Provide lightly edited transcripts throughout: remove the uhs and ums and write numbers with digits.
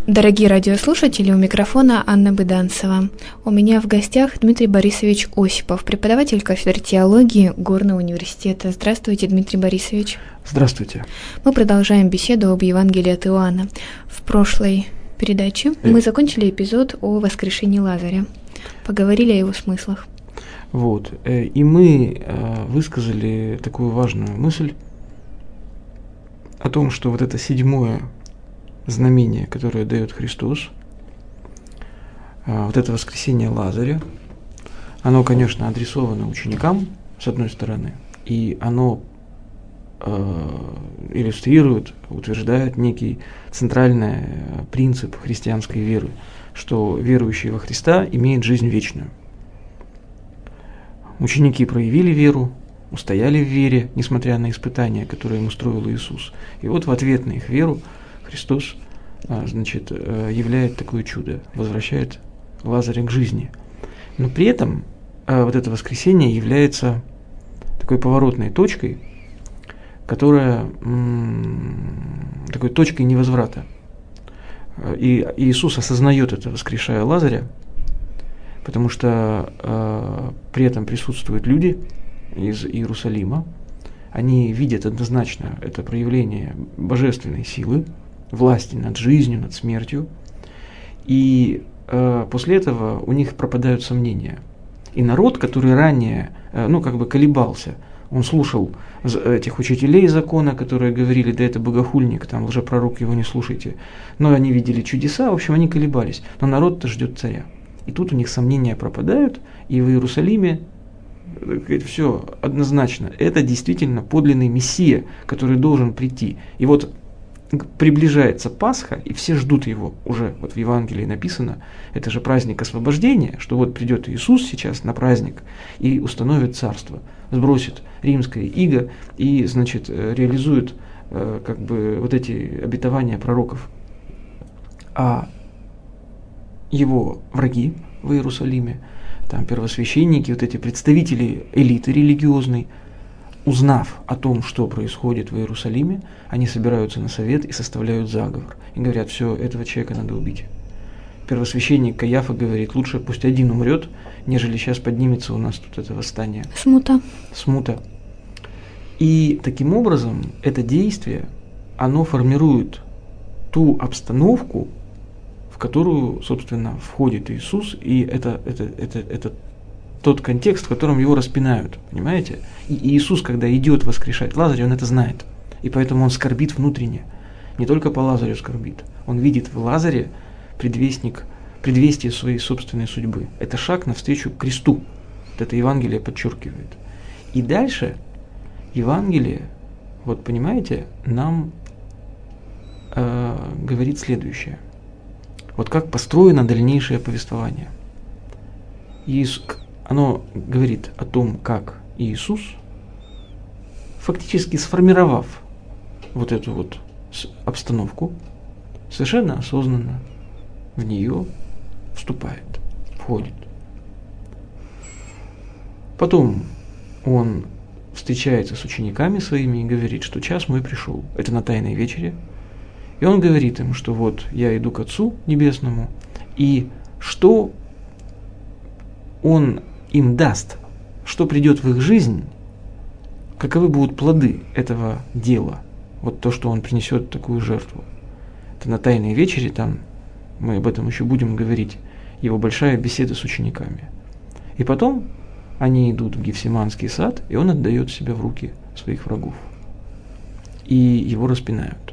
Дорогие радиослушатели, у микрофона Анна Быданцева. У меня в гостях Дмитрий Борисович Осипов, преподаватель кафедры теологии Горного университета. Здравствуйте, Дмитрий Борисович. Здравствуйте. Мы продолжаем беседу об Евангелии от Иоанна. В прошлой передаче мы закончили эпизод о воскрешении Лазаря, поговорили о его смыслах. И мы высказали такую важную мысль о том, что вот это седьмое знамение, которое дает Христос, вот это воскресение Лазаря, оно, конечно, адресовано ученикам, с одной стороны, и оно иллюстрирует, утверждает некий центральный принцип христианской веры, что верующий во Христа имеет жизнь вечную. Ученики проявили веру, устояли в вере, несмотря на испытания, которые им устроил Иисус. И вот в ответ на их веру Христос, являет такое чудо, возвращает Лазаря к жизни. Но при этом вот это воскресение является такой поворотной точкой, которая такой точкой невозврата. И Иисус осознает это, воскрешая Лазаря, потому что при этом присутствуют люди из Иерусалима. Они видят однозначно это проявление божественной силы, власти над жизнью, над смертью. И после этого у них пропадают сомнения. И народ, который ранее, колебался, он слушал этих учителей закона, которые говорили: да это богохульник, там лжепророк, его не слушайте. Но они видели чудеса, в общем, они колебались. Но народ-то ждет царя. И тут у них сомнения пропадают, и в Иерусалиме все однозначно. Это действительно подлинный Мессия, который должен прийти. И вот приближается Пасха, и все ждут его. Уже вот в Евангелии написано, это же праздник освобождения, что вот придет Иисус сейчас на праздник и установит царство, сбросит римское иго и, реализует вот эти обетования пророков. А его враги в Иерусалиме, там первосвященники, вот эти представители элиты религиозной, узнав о том, что происходит в Иерусалиме, они собираются на совет и составляют заговор. И говорят: все, этого человека надо убить. Первосвященник Каяфа говорит: лучше пусть один умрет, нежели сейчас поднимется у нас тут это восстание. Смута. И таким образом это действие, оно формирует ту обстановку, в которую, собственно, входит Иисус, и это тот контекст, в котором его распинают, понимаете? И Иисус, когда идет воскрешать Лазаря, он это знает. И поэтому он скорбит внутренне. Не только по Лазарю скорбит. Он видит в Лазаре предвестие своей собственной судьбы. Это шаг навстречу кресту. Вот это Евангелие подчеркивает. И дальше Евангелие, вот понимаете, нам говорит следующее. Вот как построено дальнейшее повествование. Оно говорит о том, как Иисус, фактически сформировав вот эту вот обстановку, совершенно осознанно в нее вступает, входит. Потом он встречается с учениками своими и говорит, что час мой пришел. Это на Тайной вечере. И он говорит им, что вот я иду к Отцу Небесному, и что он им даст, что придет в их жизнь, каковы будут плоды этого дела, вот то, что он принесет такую жертву. Это на Тайной вечере, там мы об этом еще будем говорить, его большая беседа с учениками. И потом они идут в Гефсиманский сад, и он отдает себя в руки своих врагов. И его распинают.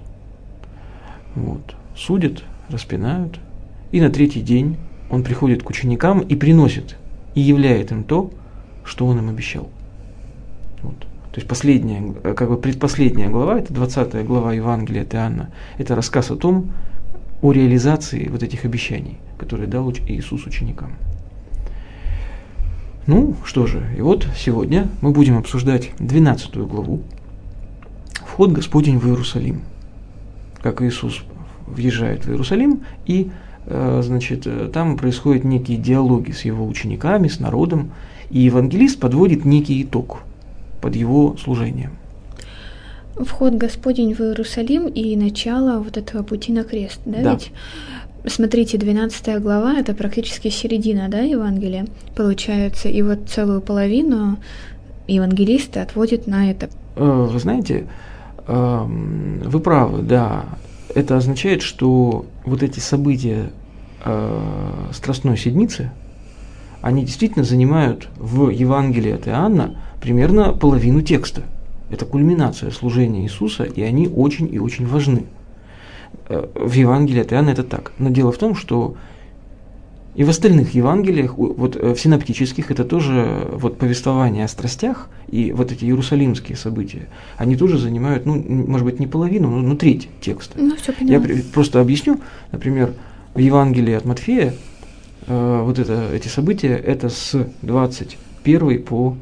Судят, распинают, и на третий день он приходит к ученикам и приносит, и являет им то, что он им обещал. То есть предпоследняя глава, это 20 глава Евангелия от Иоанна, это рассказ о реализации вот этих обещаний, которые дал Иисус ученикам. Что же, и вот сегодня мы будем обсуждать 12 главу, вход Господень в Иерусалим. Как Иисус въезжает в Иерусалим, и там происходят некие диалоги с его учениками, с народом, и евангелист подводит некий итог под его служением. Вход Господень в Иерусалим и начало вот этого пути на крест, да? Да. Ведь Смотрите, 12 глава – это практически середина, да, Евангелия, получается, и вот целую половину евангелисты отводят на это. Вы знаете, вы правы, да. Это означает, что вот эти события Страстной Седмицы, они действительно занимают в Евангелии от Иоанна примерно половину текста. Это кульминация служения Иисуса, и они очень и очень важны. В Евангелии от Иоанна это так. Но дело в том, что и в остальных Евангелиях, вот в синоптических, это тоже вот повествование о страстях, и вот эти иерусалимские события, они тоже занимают, ну, может быть, не половину, но треть текста. Ну, все понятно. Я просто объясню, например, в Евангелии от Матфея вот эти события, это с 21 по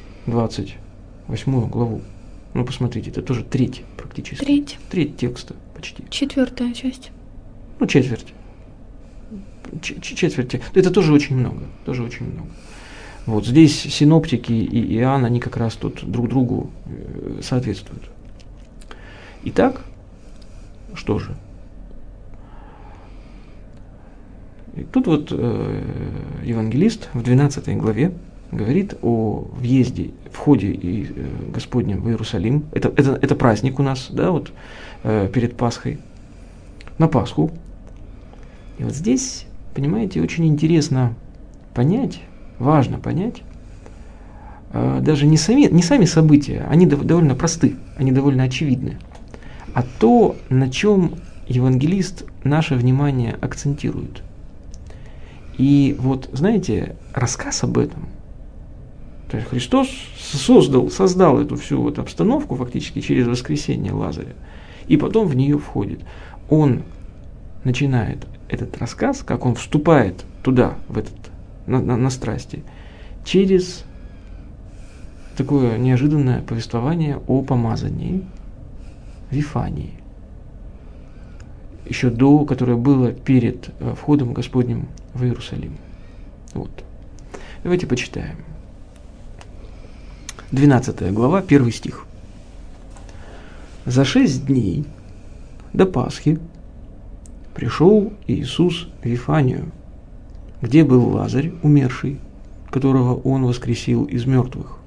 28 главу. Ну, посмотрите, это тоже треть практически. Треть текста почти. 4 часть. Ну, четверть. Четверти. Это тоже очень много. Вот здесь синоптики и Иоанн, они как раз тут друг другу соответствуют. Итак, что же? И тут вот евангелист в 12 главе говорит о входе Господнем в Иерусалим. Это праздник у нас, да, вот перед Пасхой, на Пасху. И вот здесь, понимаете, очень интересно понять, важно понять, даже не сами события, они довольно просты, они довольно очевидны, а то, на чем евангелист наше внимание акцентирует. И вот, знаете, рассказ об этом, то есть Христос создал эту всю вот обстановку фактически через воскресение Лазаря, и потом в нее входит. Он начинает этот рассказ, как он вступает туда, на страсти, через такое неожиданное повествование о помазании в Вифании, еще которое было перед входом Господним в Иерусалим. Вот. Давайте почитаем. 12 глава, 1 стих. «За 6 дней до Пасхи пришел Иисус в Вифанию, где был Лазарь, умерший, которого Он воскресил из мертвых.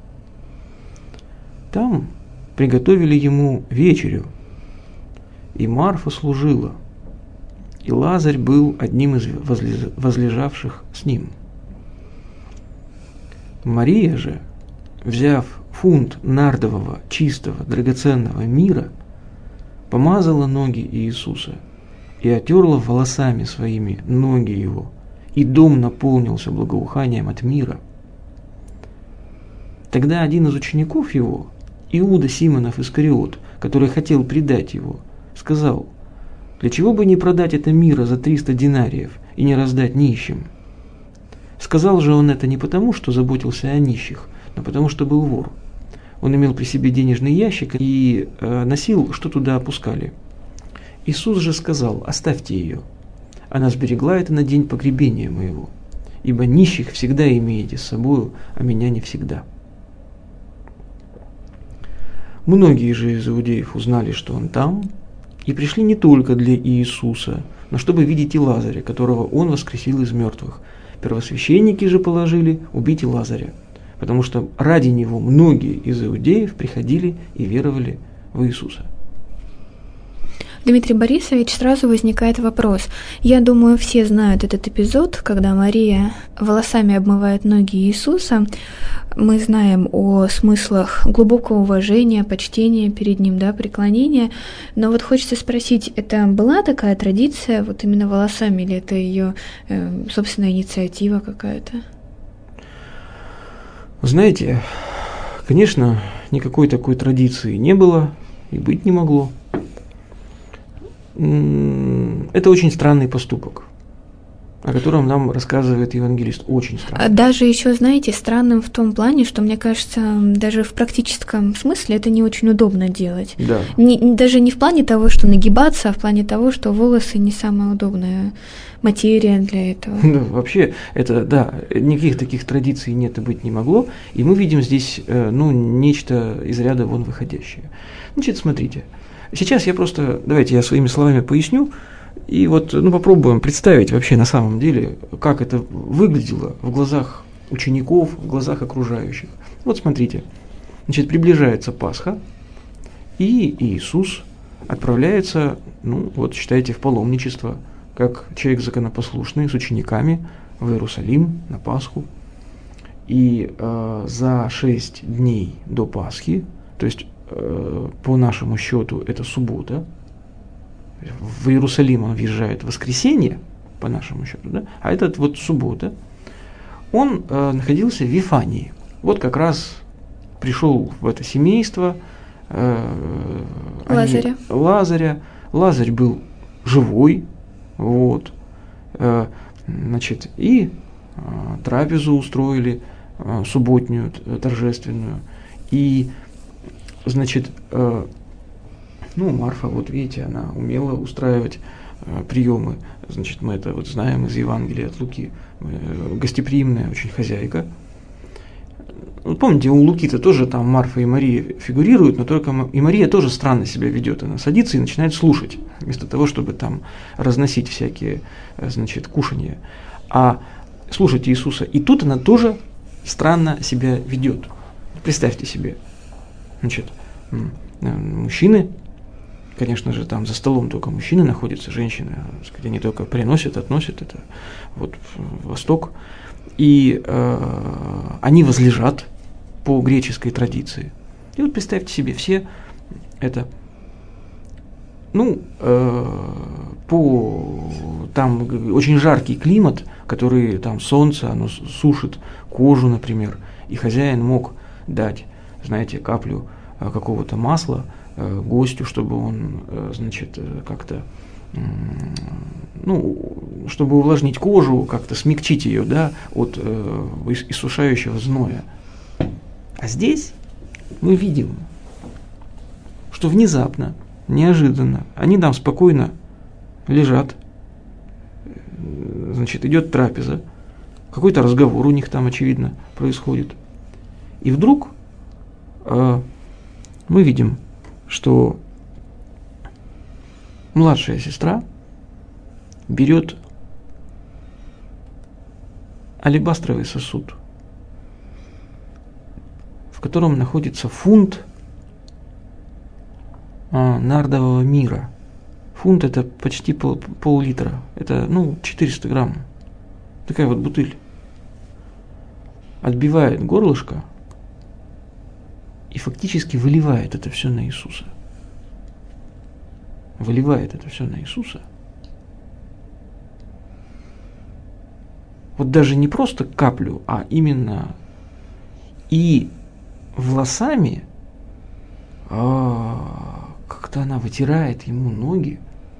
Там приготовили ему вечерю, и Марфа служила, и Лазарь был одним из возлежавших с ним. Мария же, взяв фунт нардового, чистого, драгоценного мира, помазала ноги Иисуса и отерла волосами своими ноги его, и дом наполнился благоуханием от мира. Тогда один из учеников его, Иуда Симонов Искариот, который хотел предать его, сказал: «Для чего бы не продать это мира за 300 динариев и не раздать нищим?» Сказал же он это не потому, что заботился о нищих, но потому, что был вор. Он имел при себе денежный ящик и носил, что туда опускали. Иисус же сказал: «Оставьте ее. Она сберегла это на день погребения моего, ибо нищих всегда имеете с собою, а меня не всегда». Многие же из иудеев узнали, что он там, и пришли не только для Иисуса, но чтобы видеть и Лазаря, которого он воскресил из мертвых. Первосвященники же положили убить и Лазаря, потому что ради него многие из иудеев приходили и веровали в Иисуса. Дмитрий Борисович, сразу возникает вопрос. Я думаю, все знают этот эпизод, когда Мария волосами обмывает ноги Иисуса. Мы знаем о смыслах глубокого уважения, почтения перед Ним, да, преклонения. Но вот хочется спросить, это была такая традиция, вот именно волосами, или это ее собственная инициатива какая-то? Знаете, конечно, никакой такой традиции не было и быть не могло. Это очень странный поступок, о котором нам рассказывает евангелист. Очень странный. Даже еще, знаете, странным в том плане, что, мне кажется, даже в практическом смысле это не очень удобно делать. Да. Даже не в плане того, что нагибаться, а в плане того, что волосы не самая удобная материя для этого. Да, вообще, это, да, никаких таких традиций нет и быть не могло, и мы видим здесь, нечто из ряда вон выходящее. Значит, смотрите. Сейчас давайте я своими словами поясню, И вот попробуем представить вообще на самом деле, как это выглядело в глазах учеников, в глазах окружающих. Вот смотрите, значит, приближается Пасха, и Иисус отправляется, считайте, в паломничество, как человек законопослушный, с учениками в Иерусалим на Пасху. И за 6 дней до Пасхи, то есть по нашему счету это суббота, в Иерусалим он въезжает в воскресенье, по нашему счету, да? А этот вот суббота, он находился в Вифании. Вот как раз пришел в это семейство Лазаря. Лазарь был живой, вот, значит, и трапезу устроили субботнюю, торжественную. И, значит, Марфа, вот видите, она умела устраивать приемы. Значит, мы это вот знаем из Евангелия от Луки. Гостеприимная очень хозяйка. Вот помните, у Луки-то тоже там Марфа и Мария фигурируют, но только и Мария тоже странно себя ведет. Она садится и начинает слушать, вместо того, чтобы там разносить всякие, значит, кушанья. А слушать Иисуса. И тут она тоже странно себя ведет. Представьте себе. Значит, мужчины, конечно же, там за столом только мужчины находятся, женщины, они только приносят, относят это вот в Восток. И они возлежат по греческой традиции. И вот представьте себе, все это, там очень жаркий климат, который там солнце, оно сушит кожу, например, и хозяин мог дать, знаете, каплю какого-то масла гостю, чтобы он, значит, как-то, чтобы увлажнить кожу, как-то смягчить ее, да, от иссушающего зноя. А здесь мы видим, что внезапно, неожиданно, они там спокойно лежат, значит, идет трапеза, какой-то разговор у них там, очевидно, происходит. И вдруг мы видим, что младшая сестра берет алебастровый сосуд, в котором находится фунт нардового мира. Фунт – это почти пол-литра, это 400 грамм. Такая вот бутыль. Отбивает горлышко и фактически выливает это все на Иисуса. Выливает это все на Иисуса. Вот даже не просто каплю, а именно и волосами как-то она вытирает ему ноги.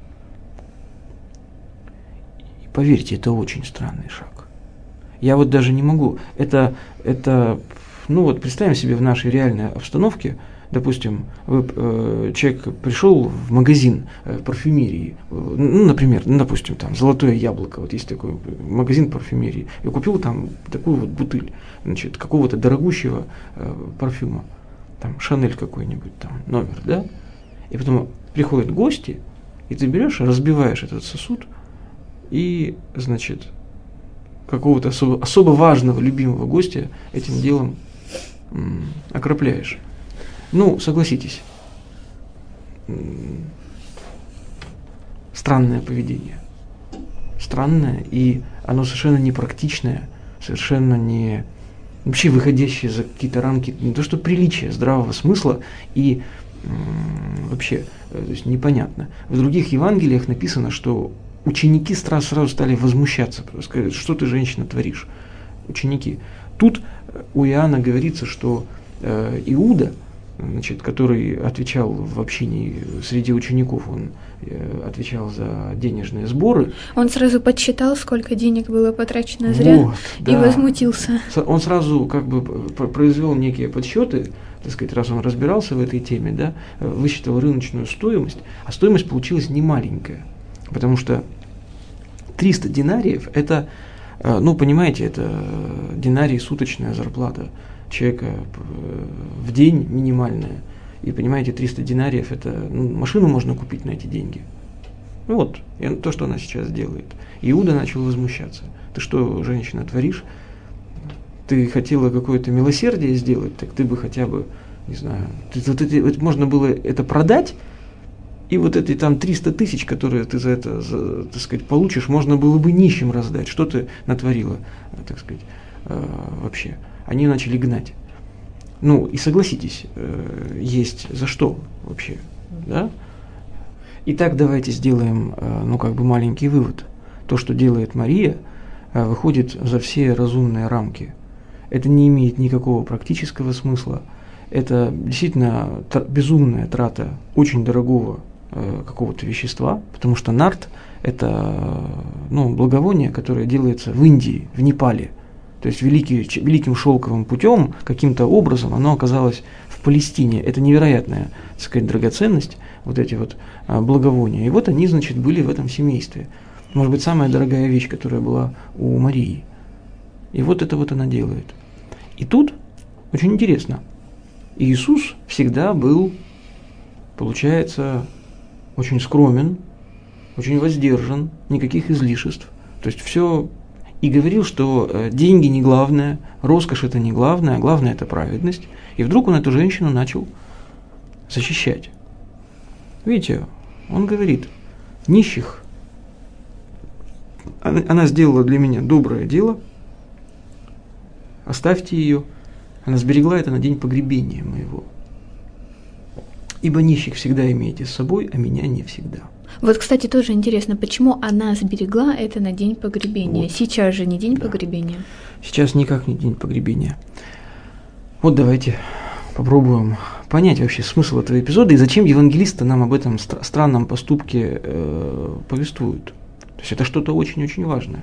И поверьте, это очень странный шаг. Я вот даже не могу. Это представим себе в нашей реальной обстановке, допустим, человек пришел в магазин парфюмерии, например, допустим, там «Золотое яблоко», вот есть такой магазин парфюмерии, и купил там такую вот бутыль, значит, какого-то дорогущего парфюма, там «Шанель» какой-нибудь там номер, да, и потом приходят гости, и ты берешь, разбиваешь этот сосуд, и, значит, какого-то особо важного, любимого гостя этим делом окропляешь. Согласитесь, странное поведение. Странное, и оно совершенно непрактичное, совершенно не... вообще выходящее за какие-то рамки, не то что приличия, здравого смысла, и вообще, то есть непонятно. В других Евангелиях написано, что ученики сразу стали возмущаться, сказать, что ты, женщина, творишь. Ученики. Тут у Иоанна говорится, что Иуда, значит, который отвечал в общении среди учеников, он отвечал за денежные сборы. Он сразу подсчитал, сколько денег было потрачено зря, вот, да. И возмутился. Он сразу как бы произвел некие подсчеты, так сказать, раз он разбирался в этой теме, да, высчитал рыночную стоимость, а стоимость получилась немаленькая, потому что 300 динариев – это, понимаете, это динарий суточная зарплата человека в день минимальная. И понимаете, 300 динариев – это машину можно купить на эти деньги. Вот, и то, что она сейчас делает. Иуда начал возмущаться. Ты что, женщина, творишь? Ты хотела какое-то милосердие сделать, так ты бы хотя бы, не знаю, можно было это продать, и вот эти там 300 тысяч, которые ты за это, так сказать, получишь, можно было бы нищим раздать. Что ты натворила, так сказать, вообще? Они начали гнать. Ну, и согласитесь, есть за что вообще, да? Итак, давайте сделаем, маленький вывод. То, что делает Мария, выходит за все разумные рамки. Это не имеет никакого практического смысла. Это действительно безумная трата очень дорогого какого-то вещества, потому что нард – это благовоние, которое делается в Индии, в Непале. То есть великим шелковым путем, каким-то образом оно оказалось в Палестине. Это невероятная, так сказать, драгоценность, вот эти вот благовония. И вот они, значит, были в этом семействе. Может быть, самая дорогая вещь, которая была у Марии. И вот это вот она делает. И тут очень интересно. Иисус всегда был, получается, очень скромен, очень воздержан, никаких излишеств. То есть все. И говорил, что деньги не главное, роскошь это не главное, а главное это праведность. И вдруг он эту женщину начал защищать. Видите, он говорит, нищих, она сделала для меня доброе дело, оставьте ее, она сберегла это на день погребения моего. Ибо нищих всегда имеете с собой, а меня не всегда. Вот, кстати, тоже интересно, почему она сберегла это на день погребения? Вот. Сейчас же не день погребения. Сейчас никак не день погребения. Вот давайте попробуем понять вообще смысл этого эпизода и зачем евангелисты нам об этом странном поступке повествуют. То есть это что-то очень-очень важное.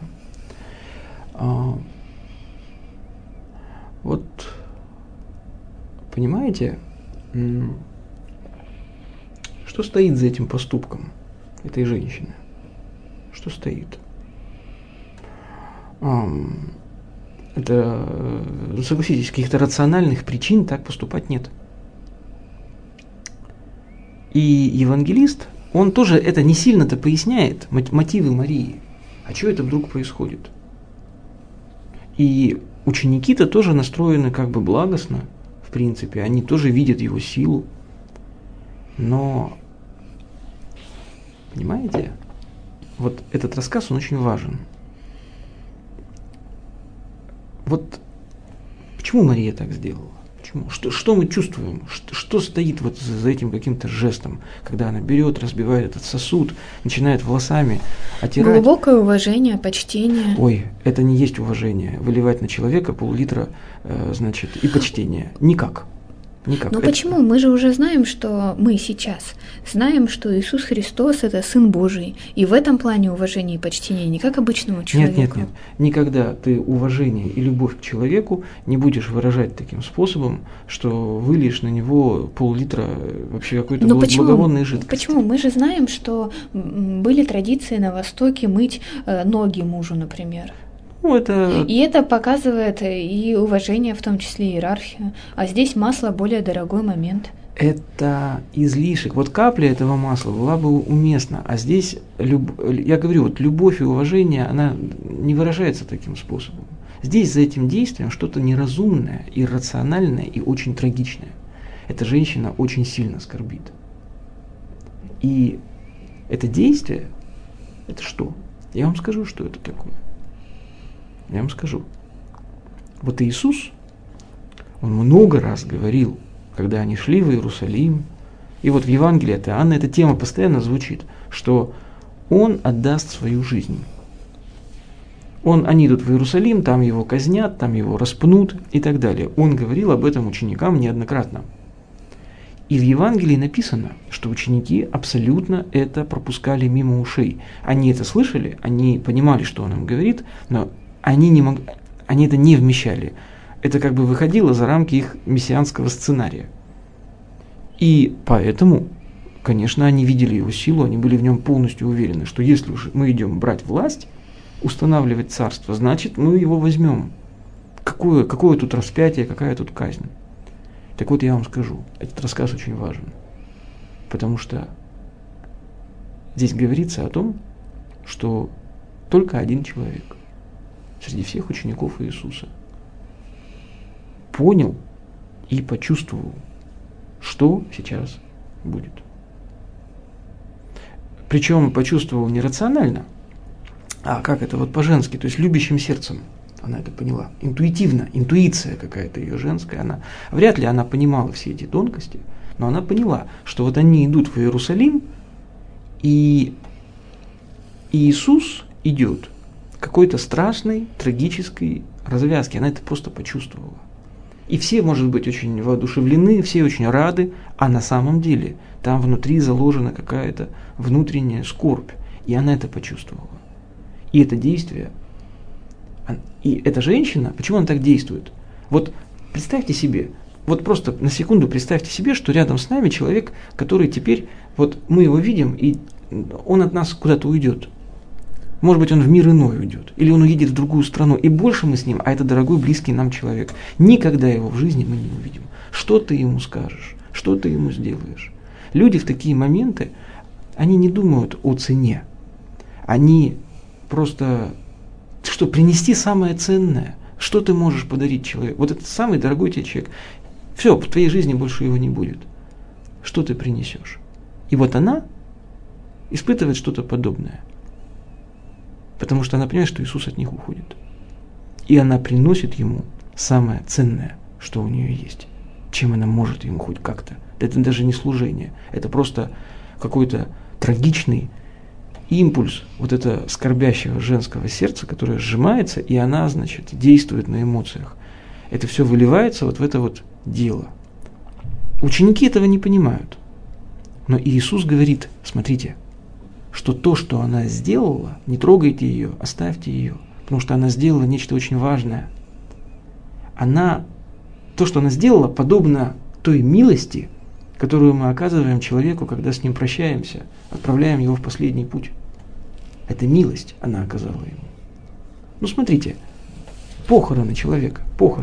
Вот, понимаете, что стоит за этим поступком этой женщины? Что стоит? Это, согласитесь, каких-то рациональных причин так поступать нет. И евангелист, он тоже это не сильно-то поясняет, мотивы Марии. А что это вдруг происходит? И ученики-то тоже настроены как бы благостно, в принципе, они тоже видят его силу. Но, понимаете, вот этот рассказ, он очень важен. Вот почему Мария так сделала? Почему? Что мы чувствуем? Что стоит вот за этим каким-то жестом, когда она берет, разбивает этот сосуд, начинает волосами оттирать? Глубокое уважение, почтение. Ой, это не есть уважение. Выливать на человека пол-литра, значит, и почтение. Никак. Никак. Но почему? Мы же уже знаем, что мы сейчас знаем, что Иисус Христос – это Сын Божий. И в этом плане уважение и почтение не как обычному человеку. Нет. Никогда ты уважение и любовь к человеку не будешь выражать таким способом, что выльешь на него пол-литра вообще какой-то благовонной жидкости. Почему? Мы же знаем, что были традиции на Востоке мыть ноги мужу, например. И это показывает и уважение, в том числе иерархию. А здесь масло более дорогой момент. Это излишек. Вот капля этого масла была бы уместна. А здесь, я говорю, вот любовь и уважение, она не выражается таким способом. Здесь за этим действием что-то неразумное, иррациональное и очень трагичное. Эта женщина очень сильно скорбит. И это действие, это что? Я вам скажу, что это такое. Я вам скажу. Вот Иисус, Он много раз говорил, когда они шли в Иерусалим, и вот в Евангелии от Иоанна эта тема постоянно звучит, что Он отдаст свою жизнь. Они идут в Иерусалим, там Его казнят, там Его распнут и так далее. Он говорил об этом ученикам неоднократно. И в Евангелии написано, что ученики абсолютно это пропускали мимо ушей. Они это слышали, они понимали, что Он им говорит, но они это не вмещали. Это как бы выходило за рамки их мессианского сценария. И поэтому, конечно, они видели Его силу, они были в Нем полностью уверены, что если уж мы идем брать власть, устанавливать царство, значит, мы его возьмем. Какое тут распятие, какая тут казнь? Так вот, я вам скажу, этот рассказ очень важен, потому что Здесь говорится о том, что только один человек среди всех учеников Иисуса понял и почувствовал, что сейчас будет. Причем почувствовал не рационально, а как это вот по-женски, то есть любящим сердцем. Она это поняла. Интуитивно, интуиция какая-то ее женская. Вряд ли она понимала все эти тонкости, но она поняла, что вот они идут в Иерусалим, и Иисус идет к какой-то страшной, трагической развязке. Она это просто почувствовала. И все, может быть, очень воодушевлены, все очень рады, а на самом деле там внутри заложена какая-то внутренняя скорбь. И она это почувствовала. И это действие, и эта женщина, почему она так действует? Вот представьте себе, вот просто на секунду представьте себе, что рядом с нами человек, который теперь, вот мы его видим, и он от нас куда-то уйдет. Может быть, он в мир иной уйдет, или он уедет в другую страну, и больше мы с ним, а это дорогой, близкий нам человек, никогда его в жизни мы не увидим. Что ты ему скажешь, что ты ему сделаешь? Люди в такие моменты, они не думают о цене, они просто, что принести самое ценное, что ты можешь подарить человеку, вот этот самый дорогой тебе человек, все, в твоей жизни больше его не будет. Что ты принесешь? И вот она испытывает что-то подобное. Потому что она понимает, что Иисус от них уходит. И она приносит ему самое ценное, что у нее есть. Чем она может ему хоть как-то. Это даже не служение. Это просто какой-то трагичный импульс вот это скорбящего женского сердца, которое сжимается, и она, значит, действует на эмоциях. Это все выливается вот в это вот дело. Ученики этого не понимают. Но Иисус говорит, смотрите, что то, что она сделала, не трогайте ее, оставьте ее, потому что она сделала нечто очень важное. То, что она сделала, подобно той милости, которую мы оказываем человеку, когда с ним прощаемся, отправляем его в последний путь. Это милость она оказала ему. Ну смотрите, похороны человека.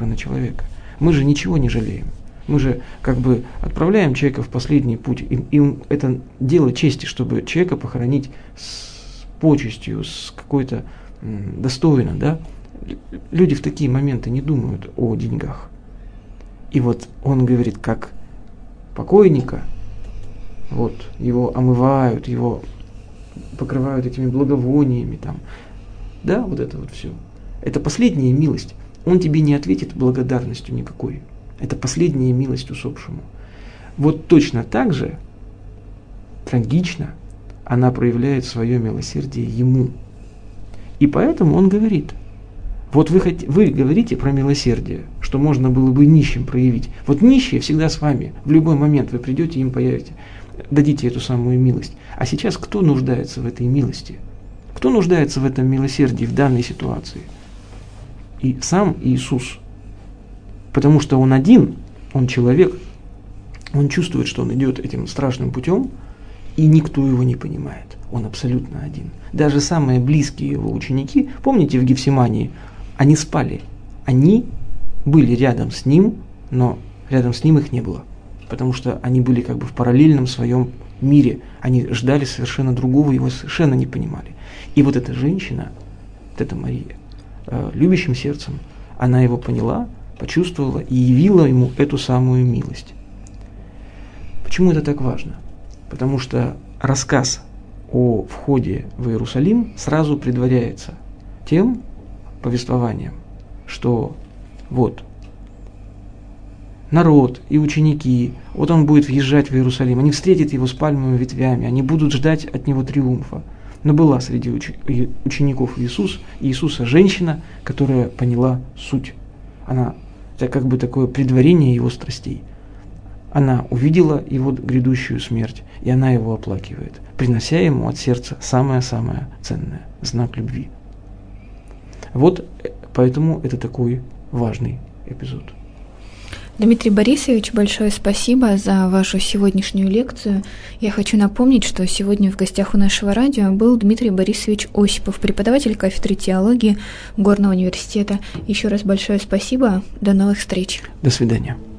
Мы же ничего не жалеем. Мы же как бы отправляем человека в последний путь. Им это дело чести, чтобы человека похоронить с почестью, с какой-то достойно, да? Люди в такие моменты не думают о деньгах. И вот он говорит, как покойника, вот, его омывают, его покрывают этими благовониями, там, да, вот это вот все. Это последняя милость. Он тебе не ответит благодарностью никакой. Это последняя милость усопшему. Вот точно так же, трагично, она проявляет свое милосердие ему. И поэтому он говорит, вот вы говорите про милосердие, что можно было бы нищим проявить. Вот нищие всегда с вами. В любой момент вы придете, им появите, дадите эту самую милость. А сейчас кто нуждается в этой милости? Кто нуждается в этом милосердии в данной ситуации? И сам Иисус. Потому что он один, он человек, он чувствует, что он идет этим страшным путем, и никто его не понимает. Он абсолютно один. Даже самые близкие его ученики, помните в Гефсимании, они спали. Они были рядом с ним, но рядом с ним их не было. Потому что они были как бы в параллельном своем мире. Они ждали совершенно другого, его совершенно не понимали. И вот эта женщина, вот эта Мария, любящим сердцем, она его поняла, почувствовала и явила ему эту самую милость. Почему это так важно? Потому что рассказ о входе в Иерусалим сразу предваряется тем повествованием, что вот народ и ученики, вот он будет въезжать в Иерусалим, они встретят его с пальмовыми ветвями, они будут ждать от него триумфа. Но была среди учеников Иисуса женщина, которая поняла суть. Это как бы такое предварение его страстей. Она увидела его грядущую смерть, и она его оплакивает, принося ему от сердца самое-самое ценное – знак любви. Вот поэтому это такой важный эпизод. Дмитрий Борисович, большое спасибо за вашу сегодняшнюю лекцию. Я хочу напомнить, что сегодня в гостях у нашего радио был Дмитрий Борисович Осипов, преподаватель кафедры теологии Горного университета. Еще раз большое спасибо. До новых встреч. До свидания.